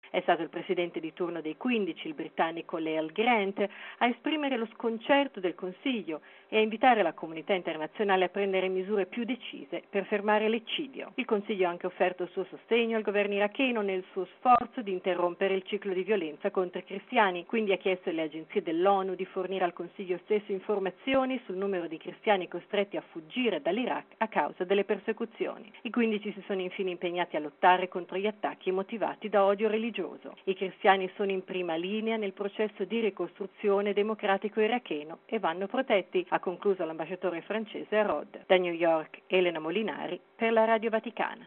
È stato il presidente di turno dei 15, il britannico Lael Grant, a esprimere lo sconcerto del Consiglio e a invitare la comunità internazionale a prendere misure più decise per fermare l'eccidio. Il Consiglio ha anche offerto il suo sostegno al governo iracheno nel suo sforzo di interrompere il ciclo di violenza contro i cristiani, quindi ha chiesto alle agenzie dell'ONU di fornire al Consiglio stesso informazioni sul numero di cristiani costretti a fuggire dall'Iraq a causa delle persecuzioni. I 15 si sono infine impegnati a lottare contro gli attacchi motivati da odio religioso. I cristiani sono in prima linea nel processo di ricostruzione democratico iracheno e vanno protetti, ha concluso l'ambasciatore francese a Rhodes. Da New York, Elena Molinari per la Radio Vaticana.